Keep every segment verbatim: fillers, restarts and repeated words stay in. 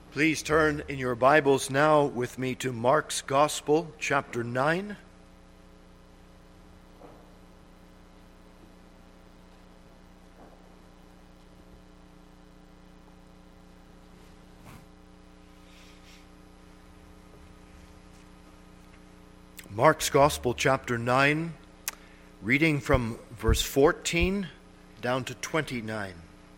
Please turn in your Bibles now with me to Mark's Gospel, chapter nine. Mark's Gospel, chapter nine, reading from verse fourteen down to twenty-nine.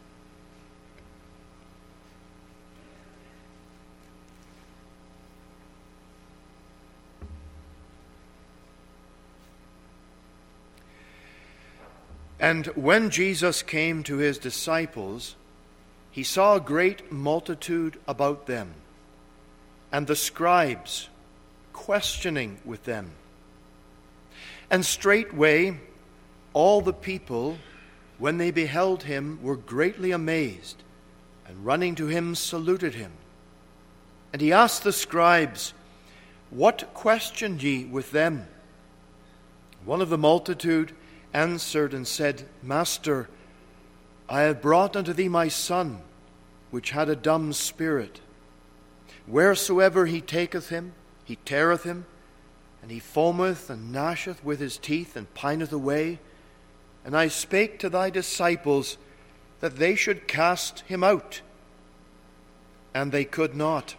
And when Jesus came to his disciples, he saw a great multitude about them, and the scribes questioning with them. And straightway all the people, when they beheld him, were greatly amazed, and running to him saluted him. And he asked the scribes, What questioned ye with them? One of the multitude answered and said, Master, I have brought unto thee my son, which had a dumb spirit. Wheresoever he taketh him, he teareth him, and he foameth and gnasheth with his teeth, and pineth away. And I spake to thy disciples that they should cast him out, and they could not.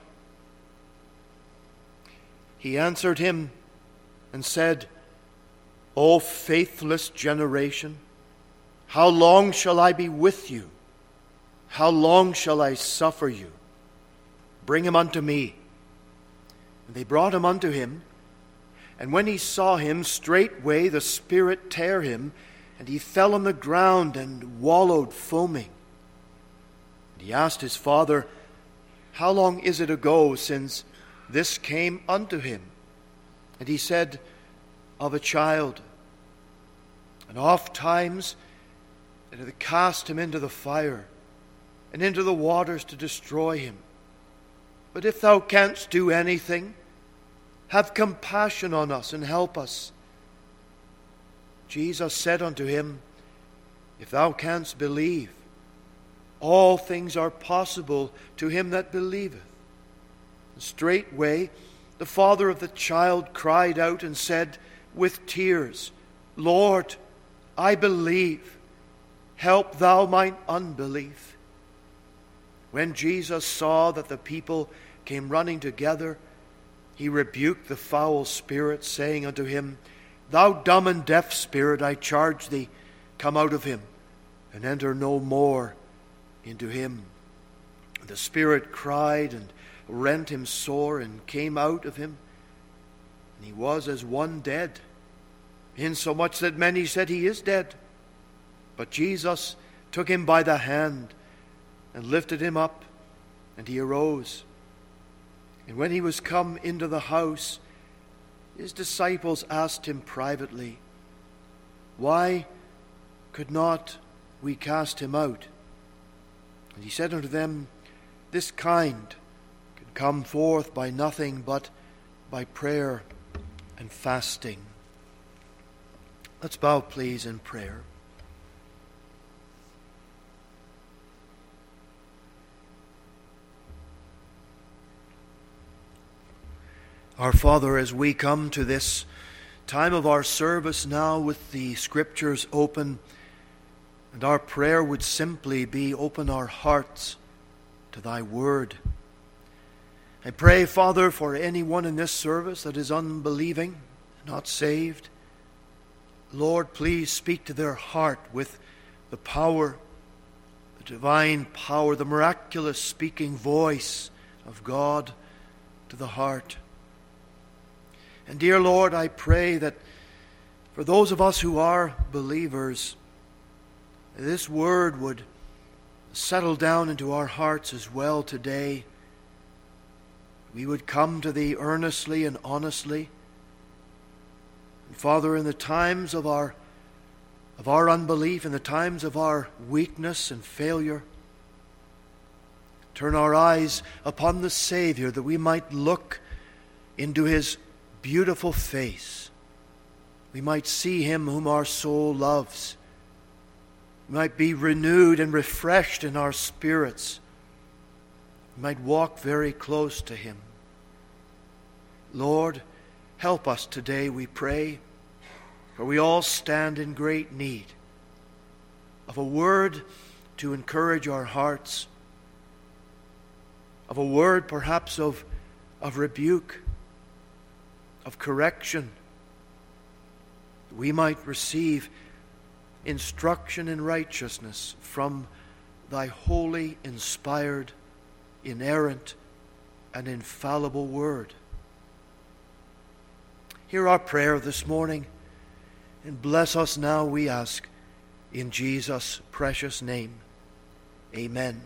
He answered him and said, O faithless generation, how long shall I be with you? How long shall I suffer you? Bring him unto me. And they brought him unto him. And when he saw him, straightway the spirit tare him, and he fell on the ground and wallowed foaming. And he asked his father, How long is it ago since this came unto him? And he said, Of a child. And oft times it hath cast him into the fire, and into the waters to destroy him. But if thou canst do anything, have compassion on us and help us. Jesus said unto him, If thou canst believe, all things are possible to him that believeth. And straightway the father of the child cried out and said with tears, Lord, I believe. Help thou mine unbelief. When Jesus saw that the people came running together, he rebuked the foul spirit, saying unto him, Thou dumb and deaf spirit, I charge thee, come out of him, and enter no more into him. The spirit cried and rent him sore, and came out of him, and he was as one dead, insomuch that many said, He is dead. But Jesus took him by the hand, and lifted him up, and he arose. And when he was come into the house, his disciples asked him privately, Why could not we cast him out? And he said unto them, This kind can come forth by nothing but by prayer and fasting. Let's bow, please, in prayer. Our Father, as we come to this time of our service now with the Scriptures open, and our prayer would simply be, open our hearts to thy word. I pray, Father, for anyone in this service that is unbelieving, not saved. Lord, please speak to their heart with the power, the divine power, the miraculous speaking voice of God to the heart. And dear Lord, I pray that for those of us who are believers, this word would settle down into our hearts as well today. We would come to thee earnestly and honestly. And Father, in the times of our of our unbelief, in the times of our weakness and failure, turn our eyes upon the Savior, that we might look into his beautiful face. We might see him whom our soul loves. We might be renewed and refreshed in our spirits. We might walk very close to Him. Lord, help us today, we pray, for we all stand in great need of a word to encourage our hearts, of a word perhaps of, of rebuke, of correction. We might receive instruction in righteousness from Thy holy, inspired, inerrant, and infallible word. Hear our prayer this morning, and bless us now, we ask, in Jesus' precious name. Amen.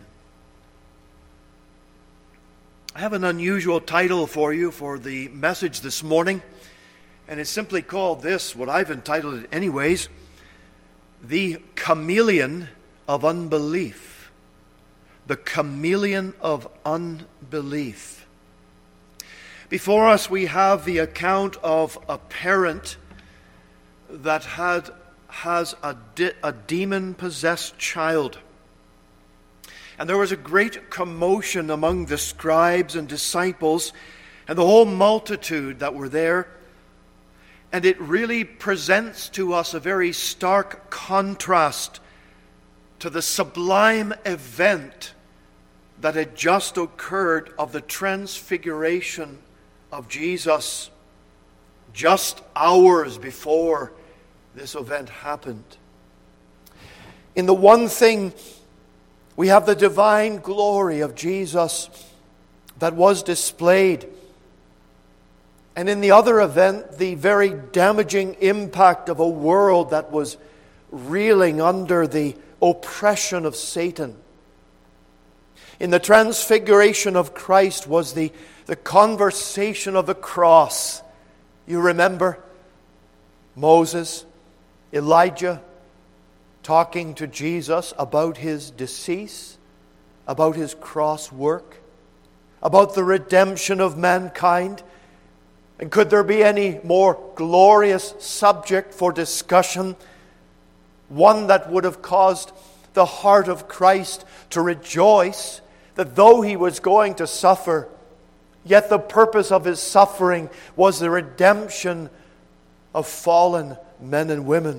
I have an unusual title for you for the message this morning, and it's simply called this, what I've entitled it anyways, The Chameleon of Unbelief. The Chameleon of Unbelief. Before us we have the account of a parent that had has a, de- a demon-possessed child. And there was a great commotion among the scribes and disciples and the whole multitude that were there. And it really presents to us a very stark contrast to the sublime event that had just occurred of the transfiguration of Jesus just hours before this event happened. In the one thing, we have the divine glory of Jesus that was displayed. And in the other event, the very damaging impact of a world that was reeling under the oppression of Satan. In the transfiguration of Christ was the, the conversation of the cross. You remember Moses, Elijah talking to Jesus about his decease, about his cross work, about the redemption of mankind. And could there be any more glorious subject for discussion? One that would have caused the heart of Christ to rejoice that though He was going to suffer, yet the purpose of His suffering was the redemption of fallen men and women.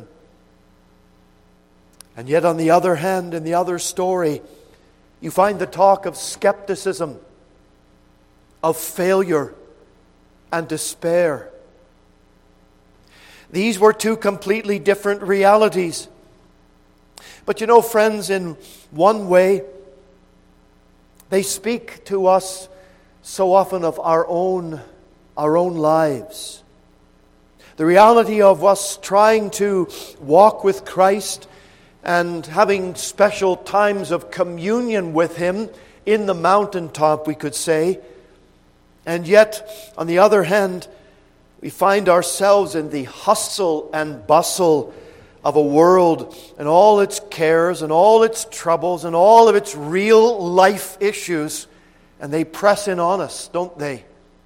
And yet on the other hand, in the other story, you find the talk of skepticism, of failure, and despair. These were two completely different realities. But you know, friends, in one way, they speak to us so often of our own, our own lives. The reality of us trying to walk with Christ and having special times of communion with Him in the mountaintop, we could say. And yet, on the other hand, we find ourselves in the hustle and bustle of a world and all its cares and all its troubles and all of its real life issues, and they press in on us, don't they?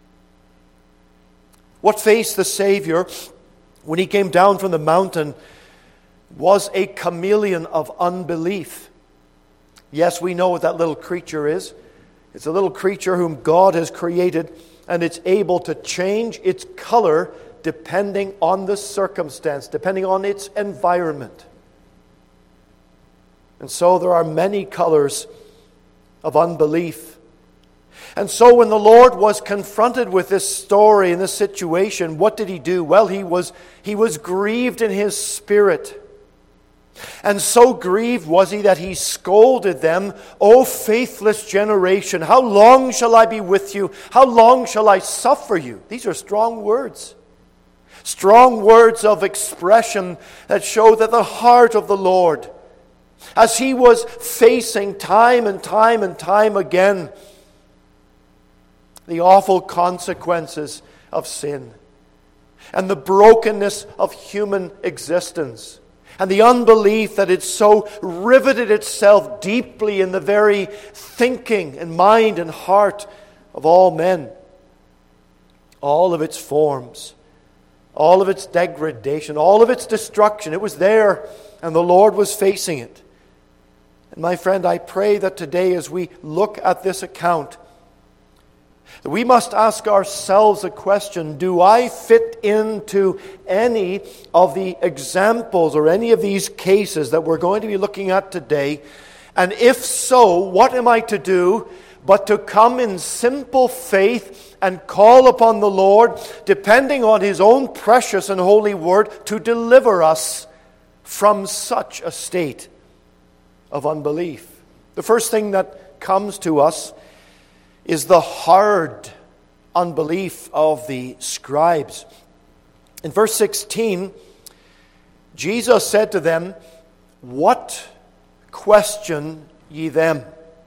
What faced the Savior when He came down from the mountain was a chameleon of unbelief. Yes, we know what that little creature is. It's a little creature whom God has created, and it's able to change its color depending on the circumstance, depending on its environment. And so there are many colors of unbelief. And so when the Lord was confronted with this story and this situation, what did He do? Well, He was, he was grieved in His spirit. And so grieved was He that He scolded them, O faithless generation, how long shall I be with you? How long shall I suffer you? These are strong words. Strong words of expression that show that the heart of the Lord, as He was facing time and time and time again the awful consequences of sin and the brokenness of human existence, and the unbelief that it so riveted itself deeply in the very thinking and mind and heart of all men. All of its forms, all of its degradation, all of its destruction, it was there, and the Lord was facing it. And my friend, I pray that today as we look at this account, that we must ask ourselves a question: do I fit into any of the examples or any of these cases that we're going to be looking at today? And if so, what am I to do but to come in simple faith and call upon the Lord, depending on His own precious and holy word, to deliver us from such a state of unbelief? The first thing that comes to us is the hard unbelief of the scribes. In verse sixteen, Jesus said to them, "What question ye them?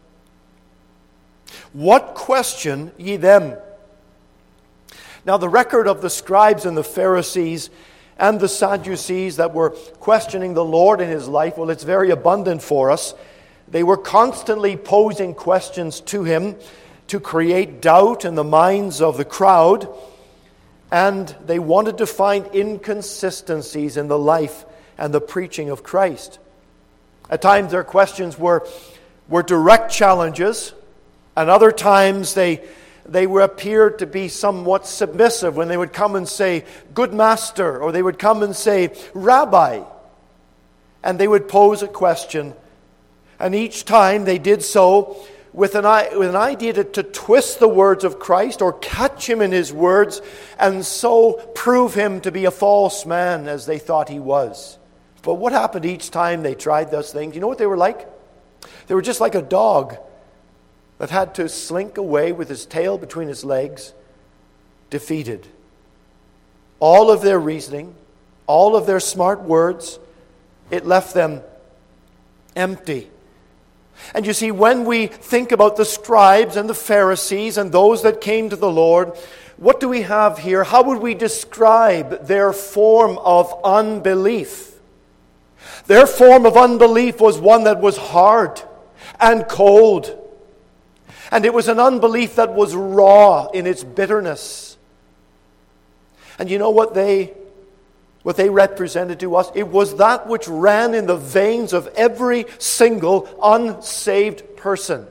What question ye them?" Now, the record of the scribes and the Pharisees and the Sadducees that were questioning the Lord in His life, well, it's very abundant for us. They were constantly posing questions to Him to create doubt in the minds of the crowd, and they wanted to find inconsistencies in the life and the preaching of Christ. At times their questions were, were direct challenges, and other times they, they were, appeared to be somewhat submissive when they would come and say, "Good Master," or they would come and say, "Rabbi." And they would pose a question, and each time they did so with an, with an idea to, to twist the words of Christ or catch Him in His words and so prove Him to be a false man as they thought He was. But what happened each time they tried those things? You know what they were like? They were just like a dog that had to slink away with his tail between his legs, defeated. All of their reasoning, all of their smart words, it left them empty. And you see, when we think about the scribes and the Pharisees and those that came to the Lord, what do we have here? How would we describe their form of unbelief? Their form of unbelief was one that was hard and cold. And it was an unbelief that was raw in its bitterness. And you know what they What they represented to us? It was that which ran in the veins of every single unsaved person.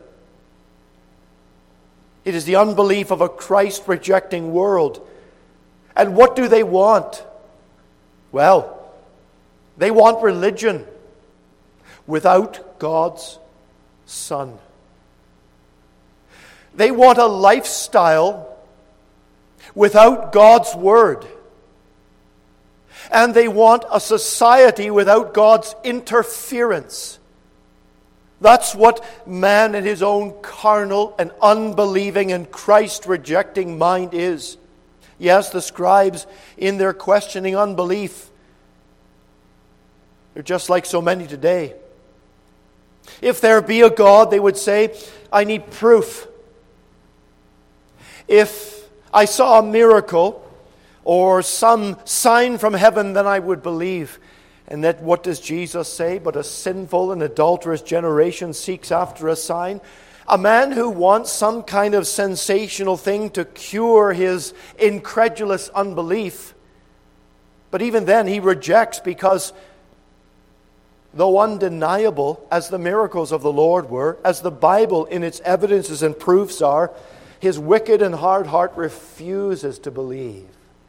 It is the unbelief of a Christ-rejecting world. And what do they want? Well, they want religion without God's Son. They want a lifestyle without God's Word. And they want a society without God's interference. That's what man in his own carnal and unbelieving and Christ-rejecting mind is. Yes, the scribes, in their questioning unbelief, they're just like so many today. If there be a God, they would say, I need proof. If I saw a miracle or some sign from heaven, then I would believe. And that, what does Jesus say? But a sinful and adulterous generation seeks after a sign. A man who wants some kind of sensational thing to cure his incredulous unbelief. But even then he rejects, because though undeniable as the miracles of the Lord were, as the Bible in its evidences and proofs are, his wicked and hard heart refuses to believe.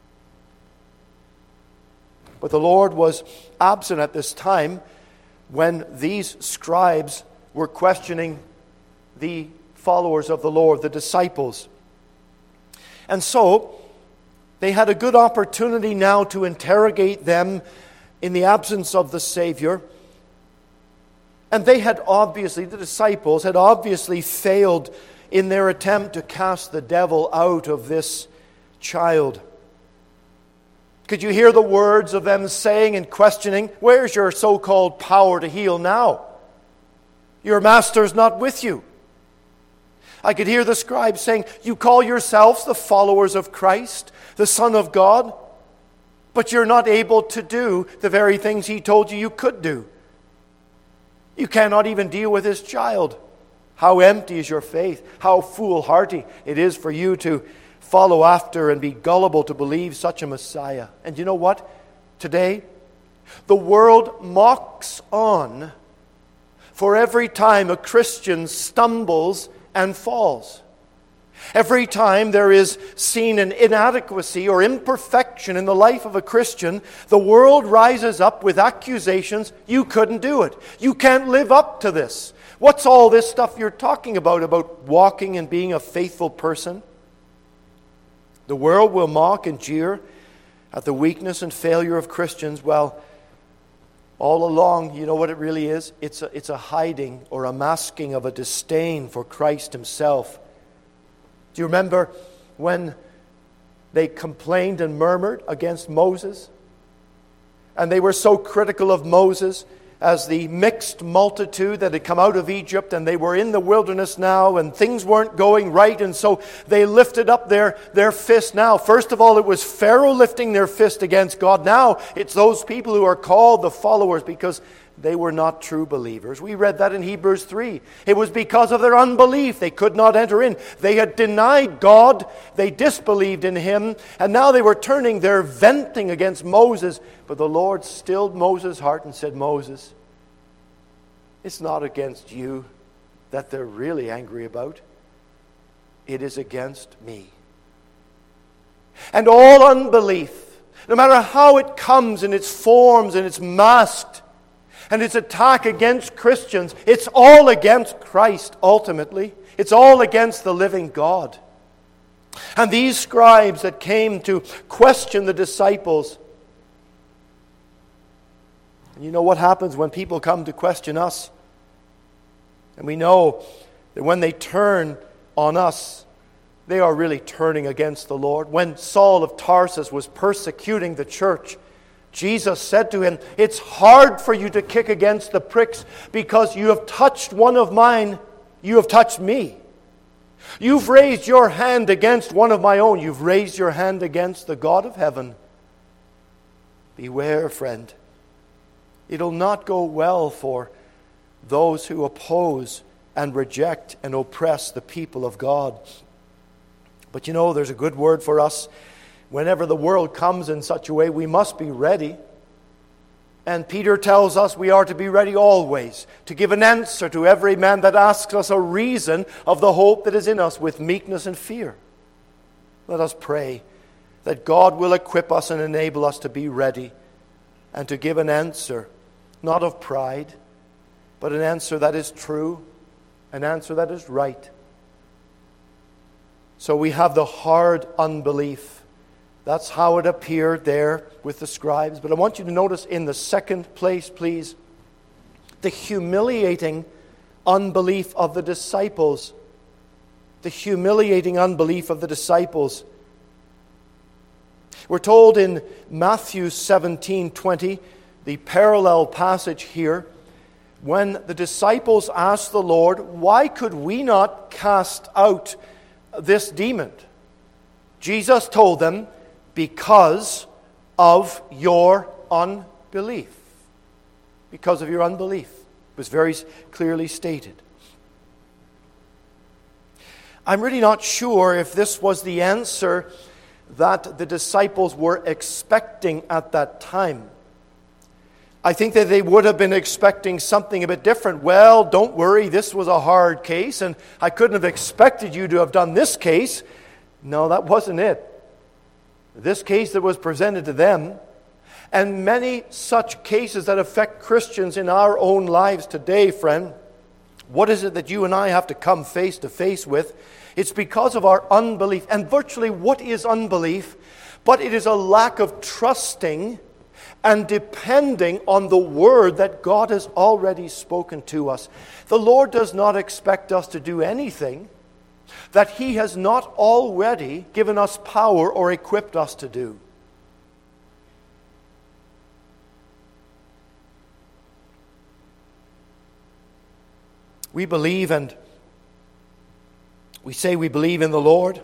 But the Lord was absent at this time when these scribes were questioning the followers of the Lord, the disciples. And so they had a good opportunity now to interrogate them in the absence of the Savior. And they had obviously, the disciples had obviously failed in their attempt to cast the devil out of this child. Could you hear the words of them saying and questioning, where's your so-called power to heal now? Your master's not with you. I could hear the scribes saying, you call yourselves the followers of Christ, the Son of God, but you're not able to do the very things He told you you could do. You cannot even deal with this child. How empty is your faith? How foolhardy it is for you to follow after and be gullible to believe such a Messiah. And you know what? Today, the world mocks on for every time a Christian stumbles and falls. Every time there is seen an inadequacy or imperfection in the life of a Christian, the world rises up with accusations. You couldn't do it. You can't live up to this. What's all this stuff you're talking about, about walking and being a faithful person? The world will mock and jeer at the weakness and failure of Christians. Well, all along, you know what it really is? It's a, it's a hiding or a masking of a disdain for Christ himself. Do you remember when they complained and murmured against Moses? And they were so critical of Moses as the mixed multitude that had come out of Egypt, and they were in the wilderness now, and things weren't going right, and so they lifted up their, their fist now. First of all, it was Pharaoh lifting their fist against God. Now it's those people who are called the followers because they were not true believers. We read that in Hebrews three. It was because of their unbelief they could not enter in. They had denied God, they disbelieved in him, and now they were turning their venting against Moses. But the Lord stilled Moses' heart and said, Moses, it's not against you that they're really angry about. It is against me. And all unbelief, no matter how it comes in its forms and it's masked, and its attack against Christians, it's all against Christ ultimately. It's all against the living God. And these scribes that came to question the disciples, and you know what happens when people come to question us? And we know that when they turn on us, they are really turning against the Lord. When Saul of Tarsus was persecuting the church, Jesus said to him, it's hard for you to kick against the pricks because you have touched one of mine, you have touched me. You've raised your hand against one of my own. You've raised your hand against the God of heaven. Beware, friend. It'll not go well for those who oppose and reject and oppress the people of God. But you know, there's a good word for us. Whenever the world comes in such a way, we must be ready. And Peter tells us we are to be ready always, to give an answer to every man that asks us a reason of the hope that is in us with meekness and fear. Let us pray that God will equip us and enable us to be ready and to give an answer, not of pride, but an answer that is true, an answer that is right. So we have the hard unbelief. That's how it appeared there with the scribes. But I want you to notice in the second place, please, the humiliating unbelief of the disciples. The humiliating unbelief of the disciples. We're told in Matthew seventeen twenty, the parallel passage here, when the disciples asked the Lord, why could we not cast out this demon? Jesus told them, because of your unbelief. Because of your unbelief. It was very clearly stated. I'm really not sure if this was the answer that the disciples were expecting at that time. I think that they would have been expecting something a bit different. Well, don't worry, this was a hard case, and I couldn't have expected you to have done this case. No, that wasn't it. This case that was presented to them, and many such cases that affect Christians in our own lives today, friend. What is it that you and I have to come face to face with? It's because of our unbelief. And virtually, what is unbelief? But it is a lack of trusting and depending on the word that God has already spoken to us. The Lord does not expect us to do anything that He has not already given us power or equipped us to do. We believe and we say we believe in the Lord.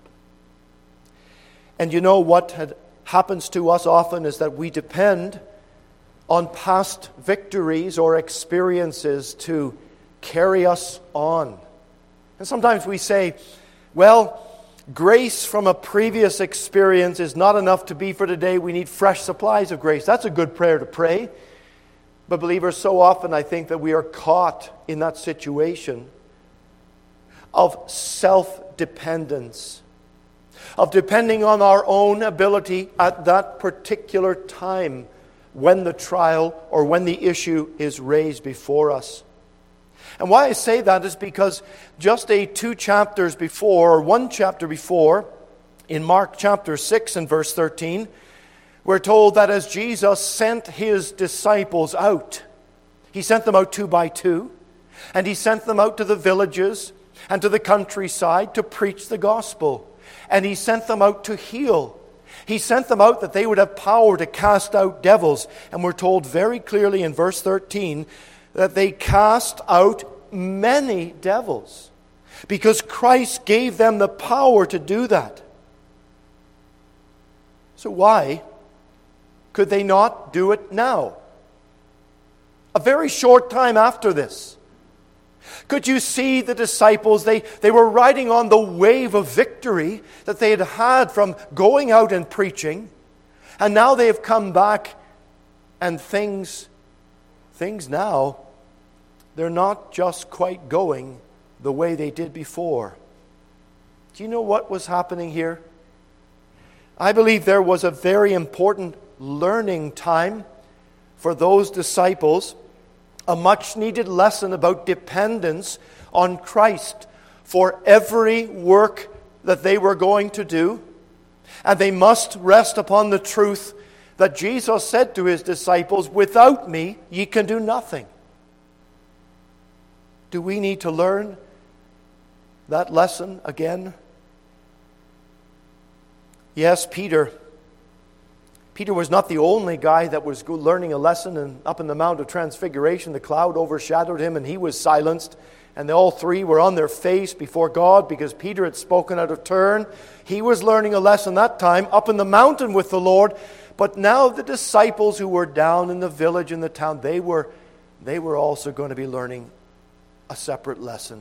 And you know what had happens to us often is that we depend on past victories or experiences to carry us on. And sometimes we say, well, grace from a previous experience is not enough to be for today. We need fresh supplies of grace. That's a good prayer to pray. But believers, so often I think that we are caught in that situation of self-dependence, of depending on our own ability at that particular time when the trial or when the issue is raised before us. And why I say that is because just a two chapters before, or one chapter before, in Mark chapter six and verse thirteen, we're told that as Jesus sent his disciples out, he sent them out two by two, and he sent them out to the villages and to the countryside to preach the gospel. And he sent them out to heal. He sent them out that they would have power to cast out devils. And we're told very clearly in verse thirteen that they cast out many devils because Christ gave them the power to do that. So why could they not do it now? A very short time after this. Could you see the disciples? They, they were riding on the wave of victory that they had had from going out and preaching. And now they have come back and things, things now, they're not just quite going the way they did before. Do you know what was happening here? I believe there was a very important learning time for those disciples, a much-needed lesson about dependence on Christ for every work that they were going to do. And they must rest upon the truth that Jesus said to his disciples, "Without me, ye can do nothing." Do we need to learn that lesson again? Yes, Peter. Peter was not the only guy that was learning a lesson, and up in the Mount of Transfiguration, the cloud overshadowed him and he was silenced. And they all three were on their face before God because Peter had spoken out of turn. He was learning a lesson that time up in the mountain with the Lord. But now the disciples who were down in the village, in the town, they were, they were also going to be learning a separate lesson.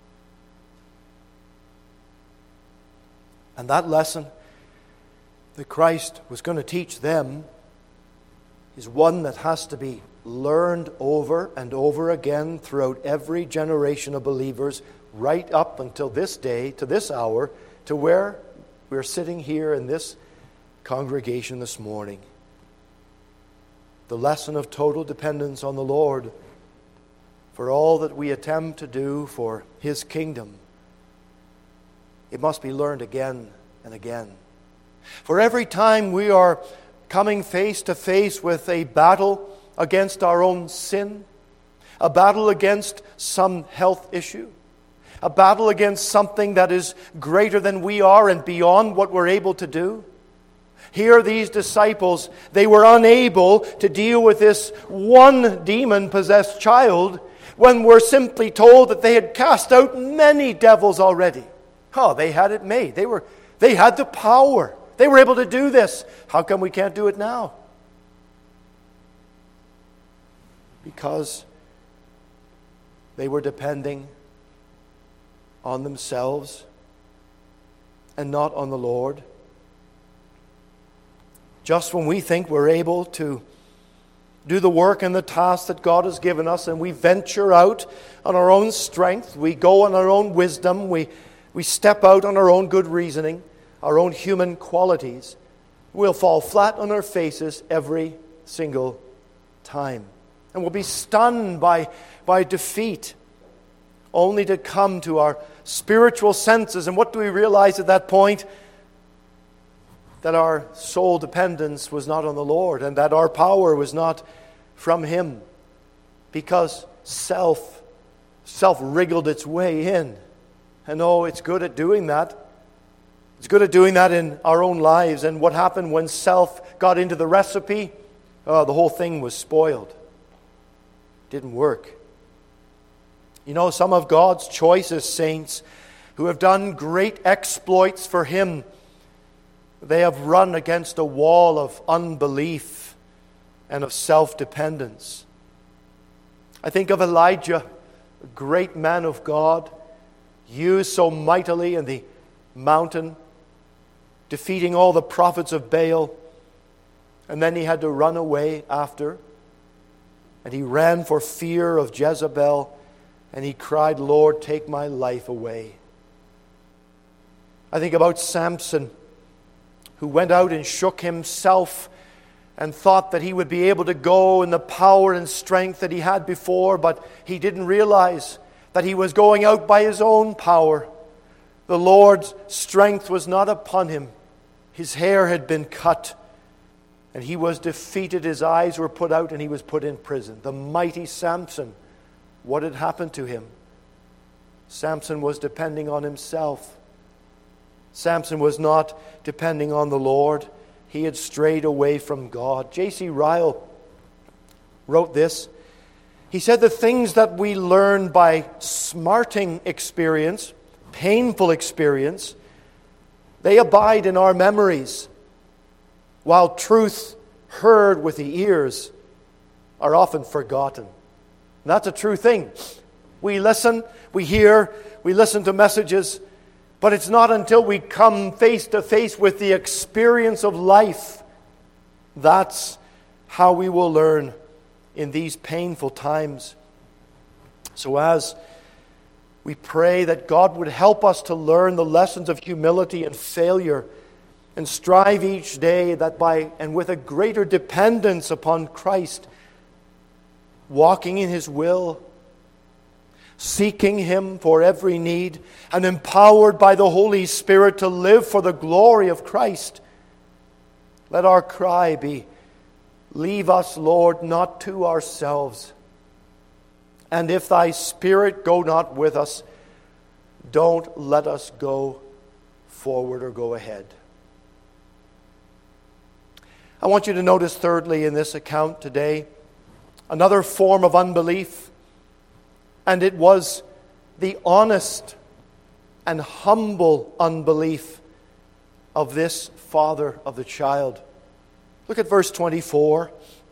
And that lesson that Christ was going to teach them is one that has to be learned over and over again throughout every generation of believers, right up until this day, to this hour, to where we're sitting here in this congregation this morning. The lesson of total dependence on the Lord for all that we attempt to do for his kingdom. It must be learned again and again. For every time we are coming face to face with a battle against our own sin, a battle against some health issue, a battle against something that is greater than we are and beyond what we're able to do. Here these disciples, they were unable to deal with this one demon-possessed child when we're simply told that they had cast out many devils already. Oh, they had it made. They were, they had the power. They were able to do this. How come we can't do it now? Because they were depending on themselves and not on the Lord. Just when we think we're able to do the work and the task that God has given us, and we venture out on our own strength, we go on our own wisdom, we, we step out on our own good reasoning, our own human qualities, we'll fall flat on our faces every single time. And we'll be stunned by, by defeat, only to come to our spiritual senses. And what do we realize at that point? That our sole dependence was not on the Lord, and that our power was not from him, because self, self wriggled its way in. And oh, it's good at doing that. It's good at doing that in our own lives. And what happened when self got into the recipe? Oh, the whole thing was spoiled. Didn't work. You know, some of God's choicest saints who have done great exploits for him, they have run against a wall of unbelief and of self-dependence. I think of Elijah, a great man of God, used so mightily in the mountain, defeating all the prophets of Baal, and then he had to run away after. and he ran for fear of Jezebel, and he cried, Lord, take my life away. I think about Samson, who went out and shook himself and thought that he would be able to go in the power and strength that he had before, but he didn't realize that he was going out by his own power. The Lord's strength was not upon him. His hair had been cut, and he was defeated. His eyes were put out, and he was put in prison. The mighty Samson, what had happened to him? Samson was depending on himself. Samson was not depending on the Lord. He had strayed away from God. J C Ryle wrote this. He said, the things that we learn by smarting experience, painful experience, they abide in our memories, while truth heard with the ears are often forgotten. And that's a true thing. We listen, we hear, we listen to messages, but it's not until we come face to face with the experience of life that's how we will learn in these painful times. So as we pray that God would help us to learn the lessons of humility and failure, and strive each day that by and with a greater dependence upon Christ, walking in His will, seeking Him for every need, and empowered by the Holy Spirit to live for the glory of Christ. Let our cry be, leave us, Lord, not to ourselves. And if Thy Spirit go not with us, don't let us go forward or go ahead. I want you to notice thirdly in this account today, another form of unbelief, and it was the honest and humble unbelief of this father of the child. Look at verse twenty-four.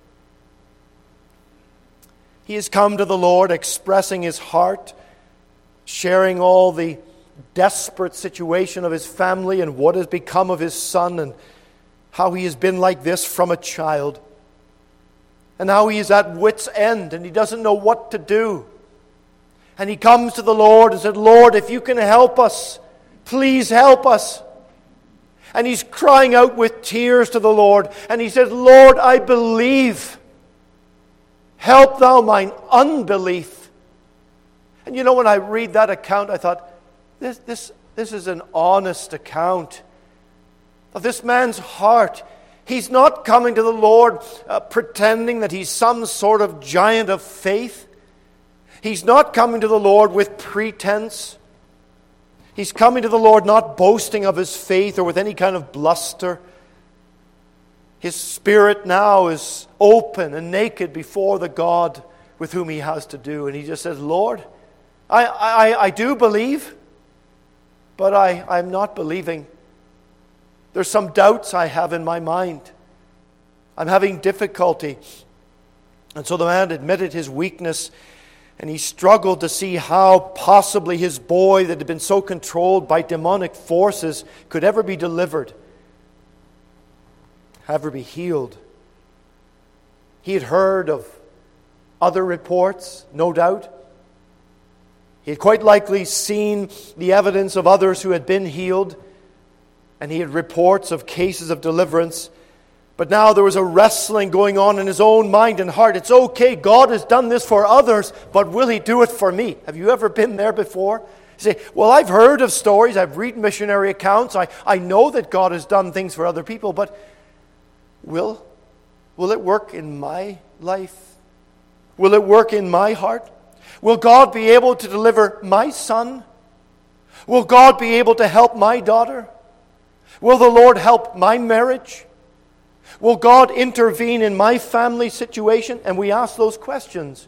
He has come to the Lord expressing his heart, sharing all the desperate situation of his family and what has become of his son and how he has been like this from a child. And how he is at wit's end and he doesn't know what to do. And he comes to the Lord and said, Lord, if you can help us, please help us. And he's crying out with tears to the Lord. And he says, Lord, I believe. Help thou mine unbelief. And you know, when I read that account, I thought, this, this, this is an honest account of this man's heart. He's not coming to the Lord uh, pretending that he's some sort of giant of faith. He's not coming to the Lord with pretense. He's coming to the Lord not boasting of his faith or with any kind of bluster. His spirit now is open and naked before the God with whom he has to do. And he just says, Lord, I, I, I do believe, but I, I'm not believing. There's some doubts I have in my mind. I'm having difficulty. And so the man admitted his weakness, and he struggled to see how possibly his boy that had been so controlled by demonic forces could ever be delivered, ever be healed. He had heard of other reports, no doubt. He had quite likely seen the evidence of others who had been healed, and he had reports of cases of deliverance. But now there was a wrestling going on in his own mind and heart. It's okay, God has done this for others, but will He do it for me? Have you ever been there before? You say, well, I've heard of stories, I've read missionary accounts, I, I know that God has done things for other people, but will, will it work in my life? Will it work in my heart? Will God be able to deliver my son? Will God be able to help my daughter? Will the Lord help my marriage? Will God intervene in my family situation? And we ask those questions.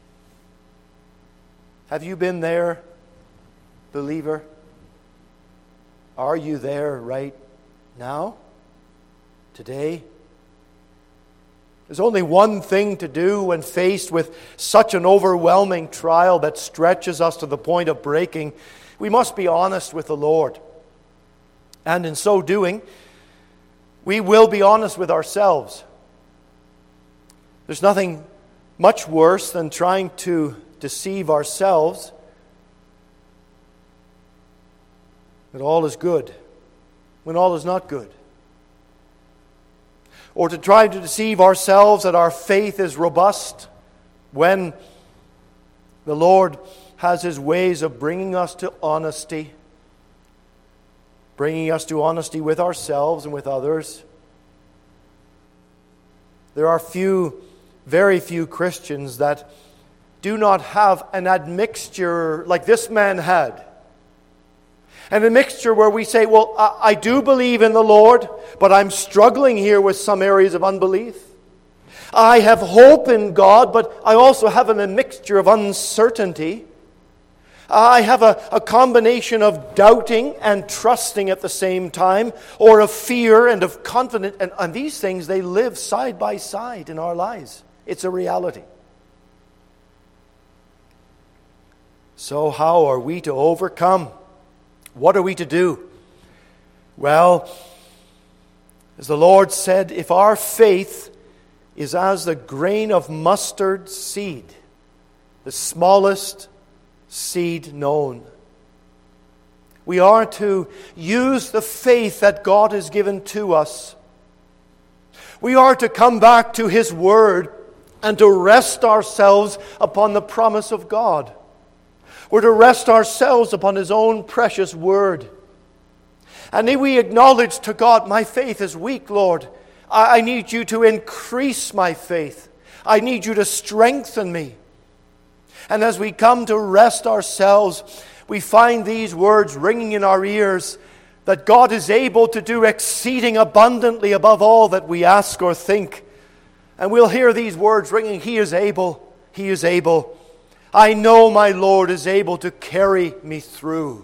Have you been there, believer? Are you there right now? Today? There's only one thing to do when faced with such an overwhelming trial that stretches us to the point of breaking. We must be honest with the Lord. And in so doing, we will be honest with ourselves. There's nothing much worse than trying to deceive ourselves that all is good when all is not good. Or to try to deceive ourselves that our faith is robust when the Lord has His ways of bringing us to honesty, bringing us to honesty with ourselves and with others. There are few, very few Christians that do not have an admixture like this man had. And a mixture where we say, well, I, I do believe in the Lord, but I'm struggling here with some areas of unbelief. I have hope in God, but I also have an, a mixture of uncertainty. I have a, a combination of doubting and trusting at the same time, or of fear and of confidence. And, and these things, they live side by side in our lives. It's a reality. So how are we to overcome? What are we to do? Well, as the Lord said, if our faith is as the grain of mustard seed, the smallest seed known, we are to use the faith that God has given to us. We are to come back to His Word and to rest ourselves upon the promise of God. We're to rest ourselves upon His own precious Word. And if we acknowledge to God, my faith is weak, Lord. I need you to increase my faith. I need you to strengthen me. And as we come to rest ourselves, we find these words ringing in our ears, that God is able to do exceeding abundantly above all that we ask or think. And we'll hear these words ringing, He is able, He is able. I know my Lord is able to carry me through.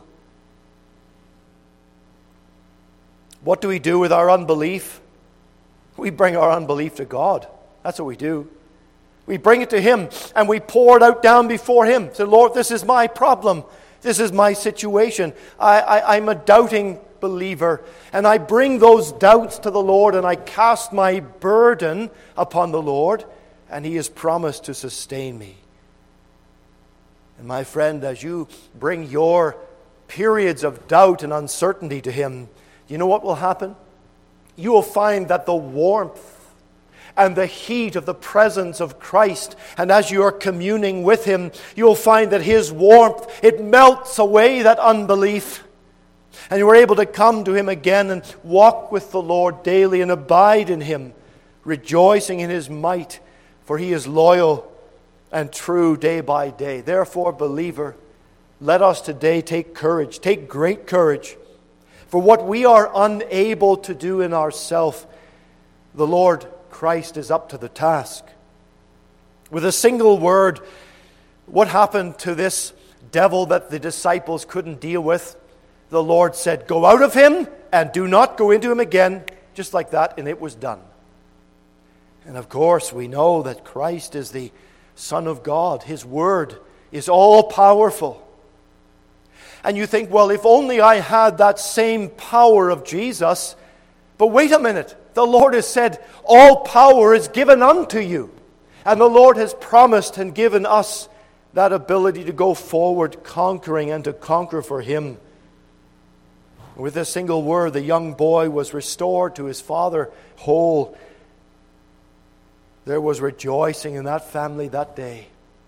What do we do with our unbelief? We bring our unbelief to God. That's what we do. We bring it to Him and we pour it out down before Him. Say, Lord, this is my problem. This is my situation. I, I, I'm a doubting believer. And I bring those doubts to the Lord and I cast my burden upon the Lord, and He has promised to sustain me. And my friend, as you bring your periods of doubt and uncertainty to Him, you know what will happen? You will find that the warmth and the heat of the presence of Christ, and as you are communing with Him, you'll find that His warmth, it melts away that unbelief. And you are able to come to Him again and walk with the Lord daily and abide in Him, rejoicing in His might, for He is loyal and true day by day. Therefore, believer, let us today take courage, take great courage. For what we are unable to do in ourselves, the Lord Christ is up to the task. With a single word, what happened to this devil that the disciples couldn't deal with? The Lord said, go out of him and do not go into him again. Just like that, and it was done. And of course, we know that Christ is the Son of God. His Word is all powerful. And you think, well, if only I had that same power of Jesus. But wait a minute. The Lord has said, all power is given unto you. And the Lord has promised and given us that ability to go forward conquering and to conquer for Him. With a single word, the young boy was restored to his father whole. There was rejoicing in that family that day.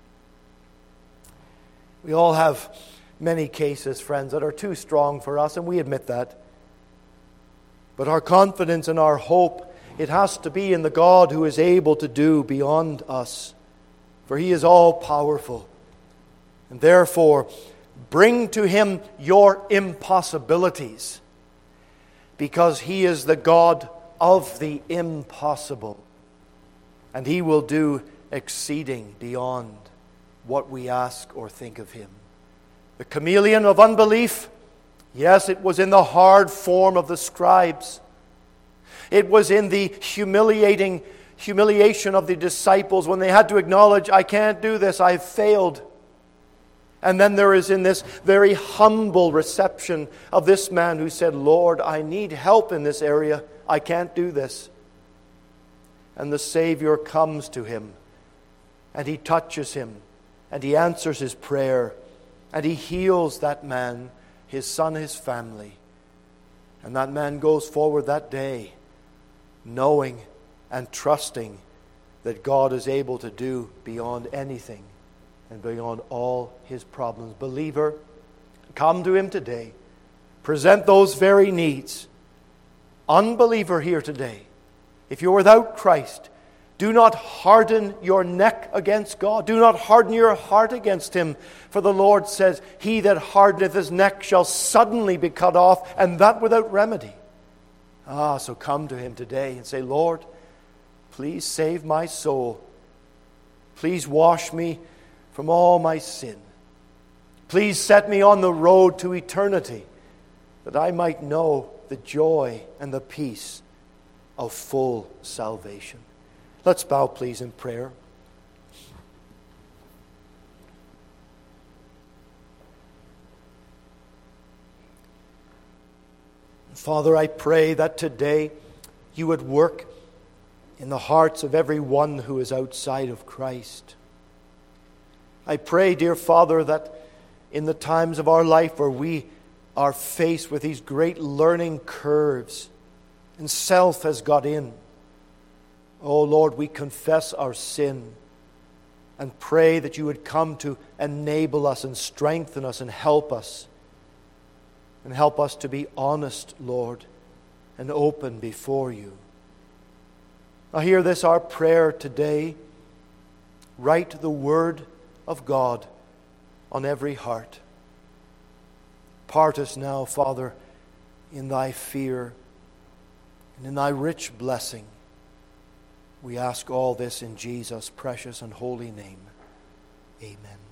We all have many cases, friends, that are too strong for us, and we admit that. But our confidence and our hope, it has to be in the God who is able to do beyond us. For He is all powerful. And therefore, bring to Him your impossibilities, because He is the God of the impossible. And He will do exceeding beyond what we ask or think of Him. The chameleon of unbelief, yes, it was in the hard form of the scribes. It was in the humiliating humiliation of the disciples when they had to acknowledge, I can't do this, I've failed. And then there is in this very humble reception of this man who said, Lord, I need help in this area. I can't do this. And the Savior comes to him and he touches him, and he answers his prayer, and he heals that man, his son, his family. And that man goes forward that day knowing and trusting that God is able to do beyond anything and beyond all his problems. Believer, come to him today. Present those very needs. Unbeliever here today, if you're without Christ, do not harden your neck against God. Do not harden your heart against him. For the Lord says, he that hardeneth his neck shall suddenly be cut off, and that without remedy. Ah, so come to him today and say, Lord, please save my soul. Please wash me from all my sin. Please set me on the road to eternity, that I might know the joy and the peace of full salvation. Let's bow, please, in prayer. Father, I pray that today you would work in the hearts of every one who is outside of Christ. I pray, dear Father, that in the times of our life where we are faced with these great learning curves and self has got in, oh Lord, we confess our sin and pray that you would come to enable us and strengthen us and help us. And help us to be honest, Lord, and open before you. Now hear this, our prayer today. Write the word of God on every heart. Part us now, Father, in thy fear and in thy rich blessing. We ask all this in Jesus' precious and holy name. Amen.